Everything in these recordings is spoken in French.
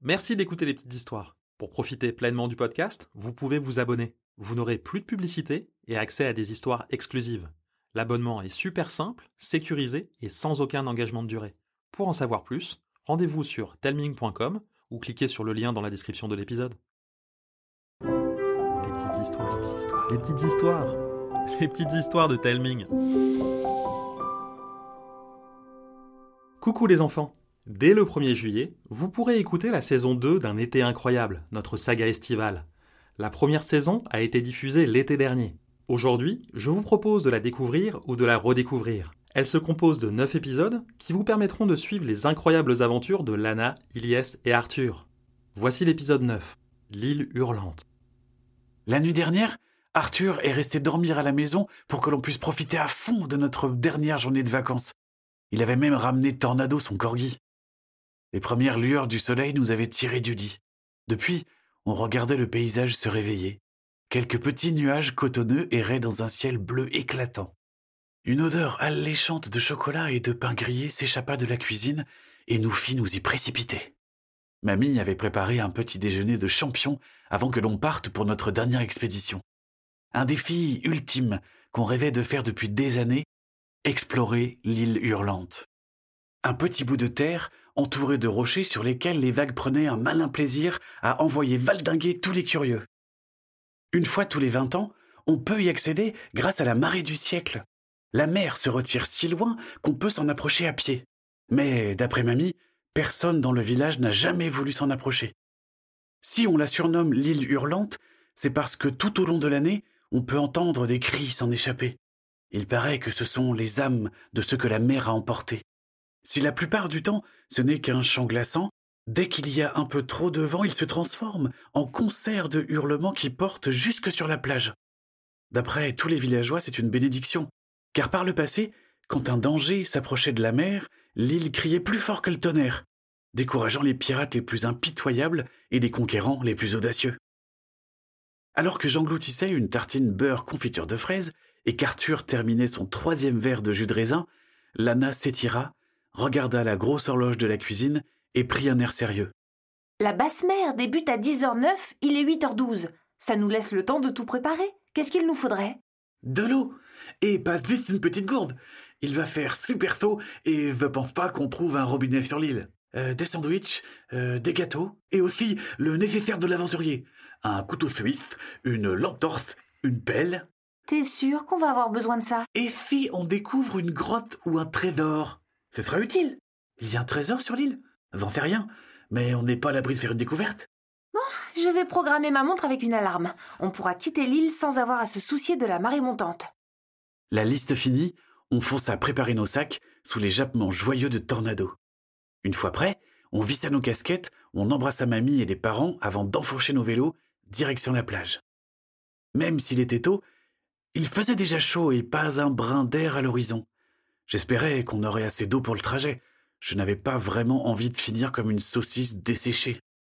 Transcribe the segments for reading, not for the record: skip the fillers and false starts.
Merci d'écouter les petites histoires. Pour profiter pleinement du podcast, vous pouvez vous abonner. Vous n'aurez plus de publicité et accès à des histoires exclusives. L'abonnement est super simple, sécurisé et sans aucun engagement de durée. Pour en savoir plus, rendez-vous sur telming.com ou cliquez sur le lien dans la description de l'épisode. Les petites histoires, les petites histoires, les petites histoires de Telming. Coucou les enfants! Dès le 1er juillet, vous pourrez écouter la saison 2 d'Un été incroyable, notre saga estivale. La première saison a été diffusée l'été dernier. Aujourd'hui, je vous propose de la découvrir ou de la redécouvrir. Elle se compose de 9 épisodes qui vous permettront de suivre les incroyables aventures de Lana, Ilyes et Arthur. Voici l'épisode 9, l'île hurlante. La nuit dernière, Arthur est resté dormir à la maison pour que l'on puisse profiter à fond de notre dernière journée de vacances. Il avait même ramené Tornado, son corgi. Les premières lueurs du soleil nous avaient tirés du lit. Depuis, on regardait le paysage se réveiller. Quelques petits nuages cotonneux erraient dans un ciel bleu éclatant. Une odeur alléchante de chocolat et de pain grillé s'échappa de la cuisine et nous fit nous y précipiter. Mamie avait préparé un petit déjeuner de champion avant que l'on parte pour notre dernière expédition. Un défi ultime qu'on rêvait de faire depuis des années, explorer l'île hurlante. Un petit bout de terre entouré de rochers sur lesquels les vagues prenaient un malin plaisir à envoyer valdinguer tous les curieux. Une fois tous les 20 ans, on peut y accéder grâce à la marée du siècle. La mer se retire si loin qu'on peut s'en approcher à pied. Mais, d'après Mamie, personne dans le village n'a jamais voulu s'en approcher. Si on la surnomme l'île hurlante, c'est parce que tout au long de l'année, on peut entendre des cris s'en échapper. Il paraît que ce sont les âmes de ceux que la mer a emportés. Si la plupart du temps, ce n'est qu'un chant glaçant, dès qu'il y a un peu trop de vent, il se transforme en concert de hurlements qui portent jusque sur la plage. D'après tous les villageois, c'est une bénédiction, car par le passé, quand un danger s'approchait de la mer, l'île criait plus fort que le tonnerre, décourageant les pirates les plus impitoyables et les conquérants les plus audacieux. Alors que j'engloutissais une tartine beurre confiture de fraises et qu'Arthur terminait son 3e verre de jus de raisin, Lana s'étira, regarda la grosse horloge de la cuisine et prit un air sérieux. La basse mer débute à 10h09, il est 8h12. Ça nous laisse le temps de tout préparer. Qu'est-ce qu'il nous faudrait ? De l'eau. Et pas juste une petite gourde. Il va faire super chaud et je pense pas qu'on trouve un robinet sur l'île. Des sandwichs, des gâteaux et aussi le nécessaire de l'aventurier. Un couteau suisse, une lampe torse, une pelle. T'es sûr qu'on va avoir besoin de ça ? Et si on découvre une grotte ou un trésor ? Ce sera utile. Il y a un trésor sur l'île ? J'en sais rien, mais on n'est pas à l'abri de faire une découverte. Bon, je vais programmer ma montre avec une alarme. On pourra quitter l'île sans avoir à se soucier de la marée montante. La liste finie, on fonce à préparer nos sacs sous les jappements joyeux de Tornado. Une fois prêts, on vissa nos casquettes, on embrassa mamie et les parents avant d'enfourcher nos vélos, direction la plage. Même s'il était tôt, il faisait déjà chaud et pas un brin d'air à l'horizon. J'espérais qu'on aurait assez d'eau pour le trajet. Je n'avais pas vraiment envie de finir comme une saucisse desséchée.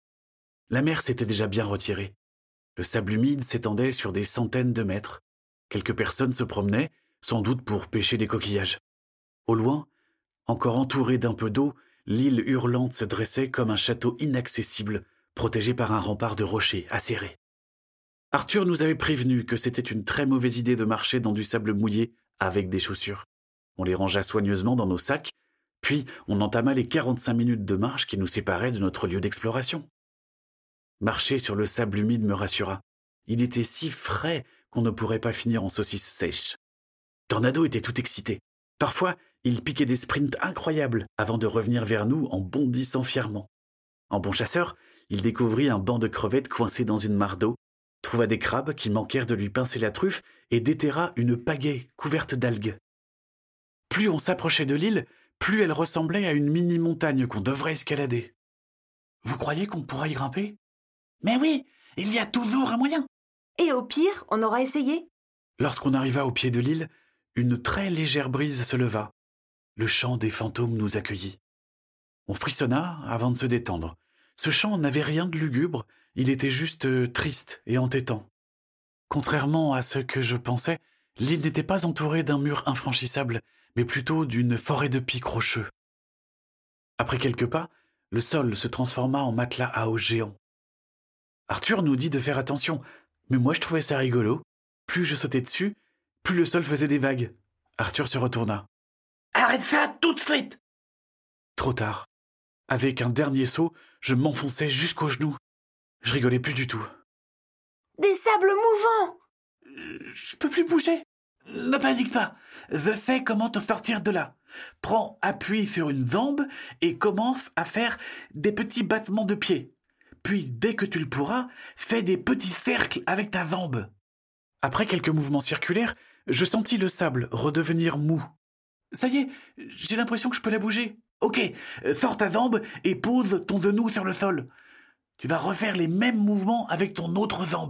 La mer s'était déjà bien retirée. Le sable humide s'étendait sur des centaines de mètres. Quelques personnes se promenaient, sans doute pour pêcher des coquillages. Au loin, encore entourée d'un peu d'eau, l'île hurlante se dressait comme un château inaccessible, protégé par un rempart de rochers acérés. Arthur nous avait prévenu que c'était une très mauvaise idée de marcher dans du sable mouillé avec des chaussures. On les rangea soigneusement dans nos sacs, puis on entama les 45 minutes de marche qui nous séparaient de notre lieu d'exploration. Marcher sur le sable humide me rassura. Il était si frais qu'on ne pourrait pas finir en saucisse sèche. Tornado était tout excité. Parfois, il piquait des sprints incroyables avant de revenir vers nous en bondissant fièrement. En bon chasseur, il découvrit un banc de crevettes coincé dans une mare d'eau, trouva des crabes qui manquèrent de lui pincer la truffe et déterra une pagaie couverte d'algues. Plus on s'approchait de l'île, plus elle ressemblait à une mini-montagne qu'on devrait escalader. « Vous croyez qu'on pourra y grimper ?»« Mais oui, il y a toujours un moyen !» Et au pire, on aura essayé. Lorsqu'on arriva au pied de l'île, une très légère brise se leva. Le chant des fantômes nous accueillit. On frissonna avant de se détendre. Ce chant n'avait rien de lugubre, il était juste triste et entêtant. Contrairement à ce que je pensais, l'île n'était pas entourée d'un mur infranchissable, mais plutôt d'une forêt de pics rocheux. Après quelques pas, Le sol se transforma en matelas à eau géant. Arthur nous dit de faire attention, mais moi je trouvais ça rigolo. Plus je sautais dessus, plus le sol faisait des vagues. Arthur se retourna. « Arrête ça tout de suite !» Trop tard. Avec un dernier saut, je m'enfonçais jusqu'aux genoux. Je rigolais plus du tout. « Des sables mouvants !»« Je peux plus bouger. Ne panique pas. Je sais comment te sortir de là. Prends appui sur une jambe et commence à faire des petits battements de pied. Puis, dès que tu le pourras, fais des petits cercles avec ta jambe. » Après quelques mouvements circulaires, je sentis le sable redevenir mou. « Ça y est, j'ai l'impression que je peux la bouger. Ok, sors ta jambe et pose ton genou sur le sol. Tu vas refaire les mêmes mouvements avec ton autre jambe. »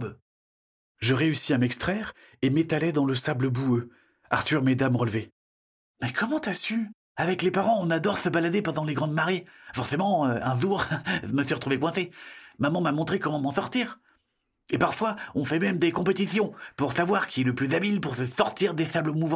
Je réussis à m'extraire et m'étalai dans le sable boueux. Arthur m'aida à me relever. « Mais comment t'as su ? Avec les parents, on adore se balader pendant les grandes marées. Forcément, un jour, je me suis retrouvé coincé. Maman m'a montré comment m'en sortir. Et parfois, on fait même des compétitions pour savoir qui est le plus habile pour se sortir des sables mouvants. »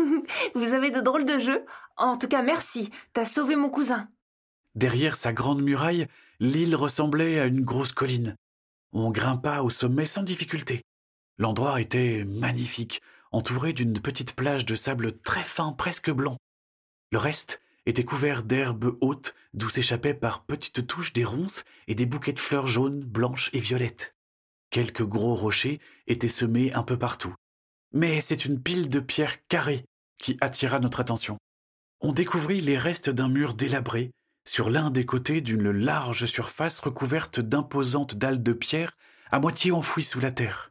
Vous avez de drôles de jeux. En tout cas, merci. T'as sauvé mon cousin. Derrière sa grande muraille, l'île ressemblait à une grosse colline. On grimpa au sommet sans difficulté. L'endroit était magnifique, entouré d'une petite plage de sable très fin, presque blanc. Le reste était couvert d'herbes hautes, d'où s'échappaient par petites touches des ronces et des bouquets de fleurs jaunes, blanches et violettes. Quelques gros rochers étaient semés un peu partout. Mais c'est une pile de pierres carrées qui attira notre attention. On découvrit les restes d'un mur délabré, sur l'un des côtés d'une large surface recouverte d'imposantes dalles de pierre à moitié enfouies sous la terre.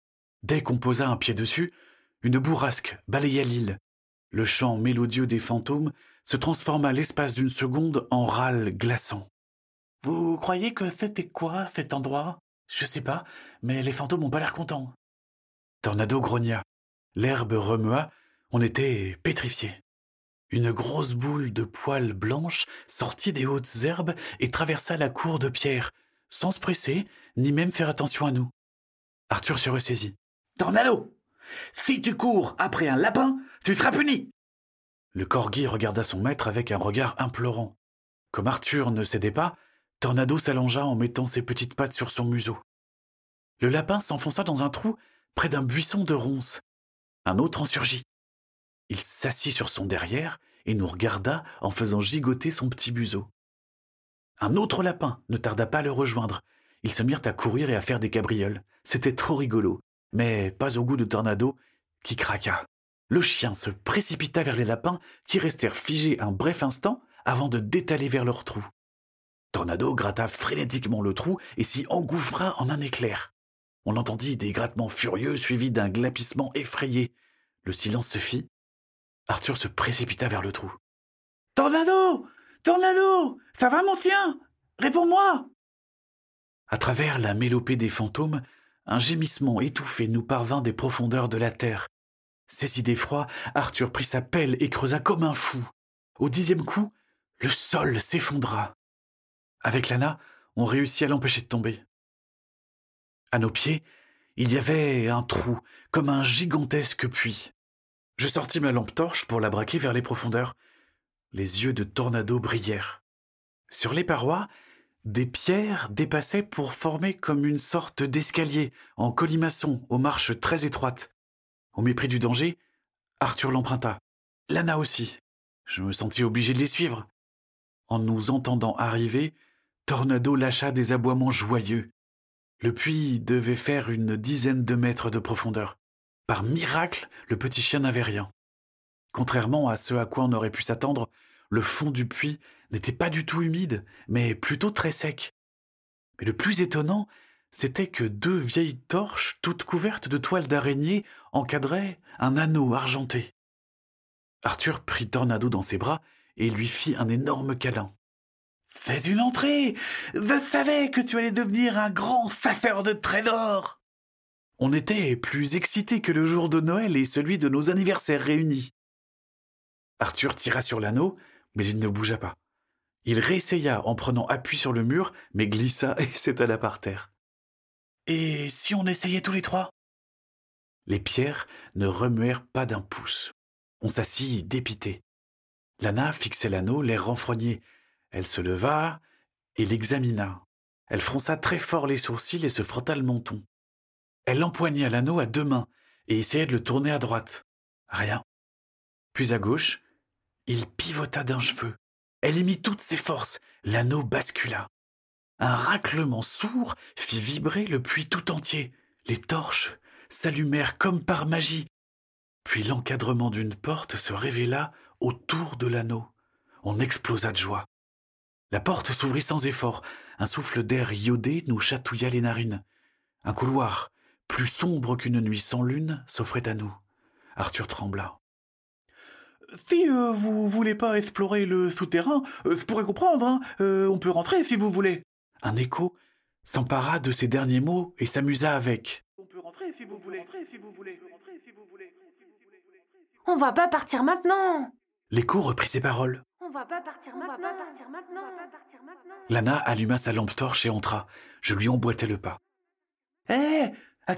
Dès qu'on posa un pied dessus, une bourrasque balaya l'île. Le chant mélodieux des fantômes se transforma l'espace d'une seconde en râle glaçant. « Vous croyez que c'était quoi, cet endroit ? Je sais pas, mais les fantômes ont pas l'air contents. » Tornado grogna. L'herbe remua, on était pétrifiés. Une grosse boule de poils blanches sortit des hautes herbes et traversa la cour de pierre, sans se presser, ni même faire attention à nous. Arthur se ressaisit. « Tornado ! Si tu cours après un lapin, tu seras puni !» Le corgi regarda son maître avec un regard implorant. Comme Arthur ne cédait pas, Tornado s'allongea en mettant ses petites pattes sur son museau. Le lapin s'enfonça dans un trou près d'un buisson de ronces. Un autre en surgit. Il s'assit sur son derrière et nous regarda en faisant gigoter son petit museau. Un autre lapin ne tarda pas à le rejoindre. Ils se mirent à courir et à faire des cabrioles. C'était trop rigolo, mais pas au goût de Tornado, qui craqua. Le chien se précipita vers les lapins qui restèrent figés un bref instant avant de détaler vers leur trou. Tornado gratta frénétiquement le trou et s'y engouffra en un éclair. On entendit des grattements furieux suivis d'un glapissement effrayé. Le silence se fit. Arthur se précipita vers le trou. « Tornado ! Tornado ! Ça va, mon chien ? Réponds-moi !» À travers la mélopée des fantômes, un gémissement étouffé nous parvint des profondeurs de la terre. Saisi d'effroi, Arthur prit sa pelle et creusa comme un fou. Au 10e coup, le sol s'effondra. Avec Lana, on réussit à l'empêcher de tomber. À nos pieds, il y avait un trou, comme un gigantesque puits. Je sortis ma lampe torche pour la braquer vers les profondeurs. Les yeux de Tornado brillèrent. Sur les parois, des pierres dépassaient pour former comme une sorte d'escalier en colimaçon aux marches très étroites. Au mépris du danger, Arthur l'emprunta. Lana aussi. Je me sentis obligé de les suivre. En nous entendant arriver, Tornado lâcha des aboiements joyeux. Le puits devait faire une dizaine de mètres de profondeur. Par miracle, le petit chien n'avait rien. Contrairement à ce à quoi on aurait pu s'attendre, le fond du puits n'était pas du tout humide, mais plutôt très sec. Mais le plus étonnant, c'était que 2 vieilles torches, toutes couvertes de toiles d'araignée, encadraient un anneau argenté. Arthur prit Tornado dans ses bras et lui fit un énorme câlin. « Fais une entrée ! Je savais que tu allais devenir un grand chasseur de trésors !» On était plus excités que le jour de Noël et celui de nos anniversaires réunis. Arthur tira sur l'anneau, mais il ne bougea pas. Il réessaya en prenant appui sur le mur, mais glissa et s'étala par terre. « Et si on essayait tous les 3 ?» Les pierres ne remuèrent pas d'un pouce. On s'assit dépité. Lana fixait l'anneau, l'air renfrogné. Elle se leva, Il l'examina. Elle fronça très fort les sourcils et se frotta le menton. Elle empoigna l'anneau à 2 mains et essaya de le tourner à droite. Rien. Puis à gauche, il pivota d'un cheveu. Elle y mit toutes ses forces. L'anneau bascula. Un raclement sourd fit vibrer le puits tout entier. Les torches s'allumèrent comme par magie. Puis l'encadrement d'une porte se révéla autour de l'anneau. On explosa de joie. La porte s'ouvrit sans effort. Un souffle d'air iodé nous chatouilla les narines. Un couloir, plus sombre qu'une nuit sans lune, s'offrait à nous. Arthur trembla. « Si vous voulez pas explorer le souterrain, je pourrais comprendre, hein. On peut rentrer si vous voulez. » Un écho s'empara de ces derniers mots et s'amusa avec. « On peut rentrer si vous voulez. On va pas partir maintenant. L'écho reprit ses paroles. On va pas partir maintenant. Lana alluma sa lampe torche et entra. Je lui emboîtai le pas. Hé, attendez-moi !»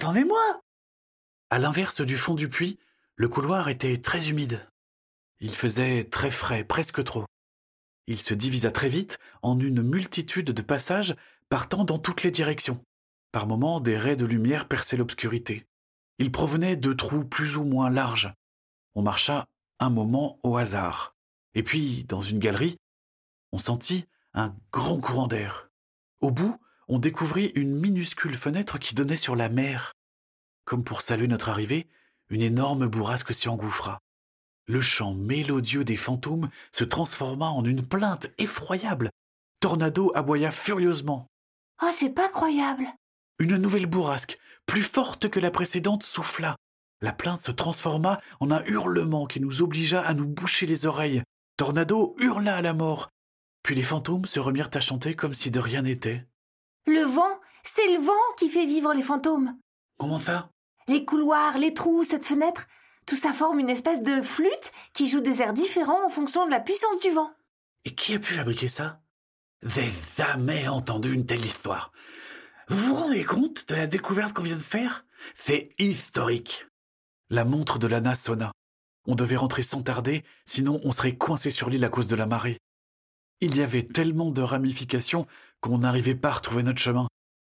À l'inverse du fond du puits, le couloir était très humide. Il faisait très frais, presque trop. Il se divisa très vite en une multitude de passages partant dans toutes les directions. Par moments, des raies de lumière perçaient l'obscurité. Ils provenaient de trous plus ou moins larges. On marcha un moment au hasard. Et puis, dans une galerie, on sentit un grand courant d'air. Au bout, on découvrit une minuscule fenêtre qui donnait sur la mer. Comme pour saluer notre arrivée, une énorme bourrasque s'y engouffra. Le chant mélodieux des fantômes se transforma en une plainte effroyable. Tornado aboya furieusement. Oh, c'est pas croyable. Une nouvelle bourrasque, plus forte que la précédente, souffla. La plainte se transforma en un hurlement qui nous obligea à nous boucher les oreilles. Tornado hurla à la mort. Puis les fantômes se remirent à chanter comme si de rien n'était. Le vent, c'est le vent qui fait vivre les fantômes. Comment ça ? Les couloirs, les trous, cette fenêtre, tout ça forme une espèce de flûte qui joue des airs différents en fonction de la puissance du vent. Et qui a pu fabriquer ça ? J'ai jamais entendu une telle histoire. Vous vous rendez compte de la découverte qu'on vient de faire ? C'est historique. La montre de Lana sonna. On devait rentrer sans tarder, sinon on serait coincé sur l'île à cause de la marée. Il y avait tellement de ramifications qu'on n'arrivait pas à retrouver notre chemin.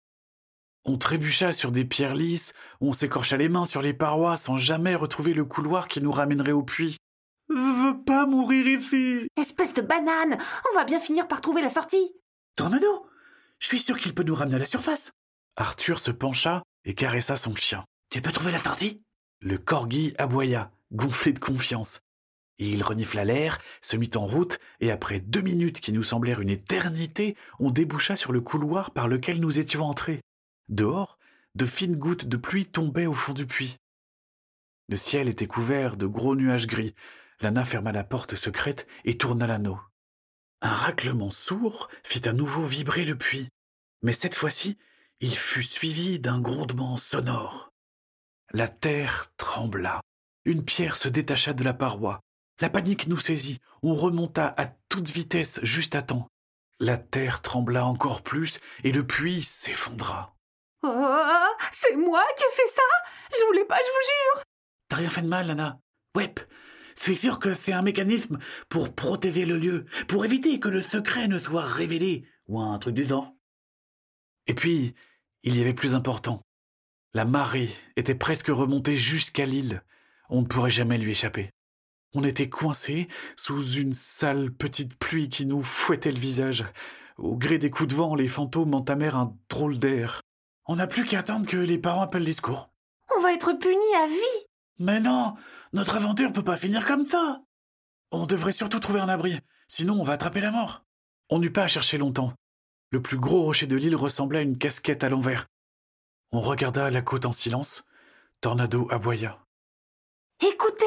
On trébucha sur des pierres lisses, on s'écorcha les mains sur les parois sans jamais retrouver le couloir qui nous ramènerait au puits. « Je veux pas mourir ici !»« Espèce de banane, on va bien finir par trouver la sortie. Tornado, je suis sûr qu'il peut nous ramener à la surface. » Arthur se pencha et caressa son chien. « Tu peux trouver la sortie ?» Le corgi aboya, gonflé de confiance. Et il renifla l'air, se mit en route, et après 2 minutes qui nous semblèrent une éternité, on déboucha sur le couloir par lequel nous étions entrés. Dehors, de fines gouttes de pluie tombaient au fond du puits. Le ciel était couvert de gros nuages gris. Lana ferma la porte secrète et tourna l'anneau. Un raclement sourd fit à nouveau vibrer le puits, mais cette fois-ci, il fut suivi d'un grondement sonore. La terre trembla. Une pierre se détacha de la paroi. La panique nous saisit. On remonta à toute vitesse juste à temps. La terre trembla encore plus et le puits s'effondra. « Oh, c'est moi qui ai fait ça. Je voulais pas, je vous jure. » T'as rien fait de mal, Lana. Ouais, c'est sûr que c'est un mécanisme pour protéger le lieu, pour éviter que le secret ne soit révélé, ou un truc du genre. Et puis, il y avait plus important. La marée était presque remontée jusqu'à l'île. On ne pourrait jamais lui échapper. On était coincés sous une sale petite pluie qui nous fouettait le visage. Au gré des coups de vent, les fantômes entamèrent un drôle d'air. On n'a plus qu'à attendre que les parents appellent les secours. On va être punis à vie. Mais non, notre aventure peut pas finir comme ça. On devrait surtout trouver un abri, sinon on va attraper la mort. On n'eut pas à chercher longtemps. Le plus gros rocher de l'île ressemblait à une casquette à l'envers. On regarda la côte en silence. Tornado aboya. Écoutez.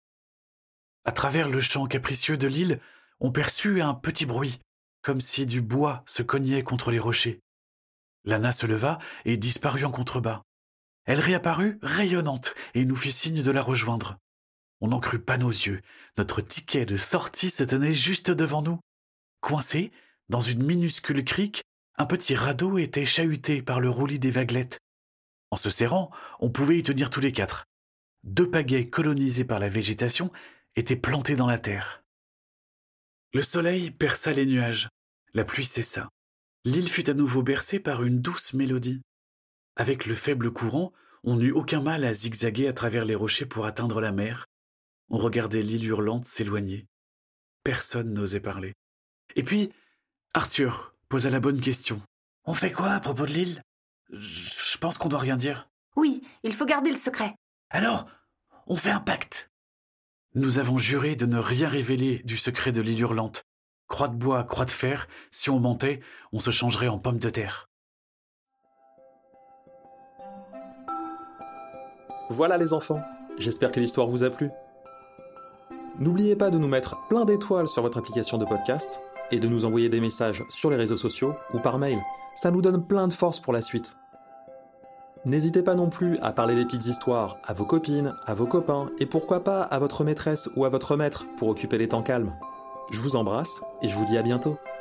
À travers le champ capricieux de l'île, on perçut un petit bruit, comme si du bois se cognait contre les rochers. Lana se leva et disparut en contrebas. Elle réapparut rayonnante et nous fit signe de la rejoindre. On n'en crut pas nos yeux. Notre ticket de sortie se tenait juste devant nous. Coincé, dans une minuscule crique, un petit radeau était chahuté par le roulis des vaguelettes. En se serrant, on pouvait y tenir tous les 4. 2 pagaies colonisées par la végétation étaient plantées dans la terre. Le soleil perça les nuages. La pluie cessa. L'île fut à nouveau bercée par une douce mélodie. Avec le faible courant, on n'eut aucun mal à zigzaguer à travers les rochers pour atteindre la mer. On regardait l'île hurlante s'éloigner. Personne n'osait parler. Et puis, Arthur posa la bonne question. « On fait quoi à propos de l'île ? Je pense qu'on doit rien dire. » Oui, il faut garder le secret. « Alors, on fait un pacte. » Nous avons juré de ne rien révéler du secret de l'île hurlante. Croix de bois, croix de fer, si on mentait, on se changerait en pommes de terre. Voilà les enfants, j'espère que l'histoire vous a plu. N'oubliez pas de nous mettre plein d'étoiles sur votre application de podcast et de nous envoyer des messages sur les réseaux sociaux ou par mail. Ça nous donne plein de force pour la suite. N'hésitez pas non plus à parler des petites histoires à vos copines, à vos copains et pourquoi pas à votre maîtresse ou à votre maître pour occuper les temps calmes. Je vous embrasse et je vous dis à bientôt.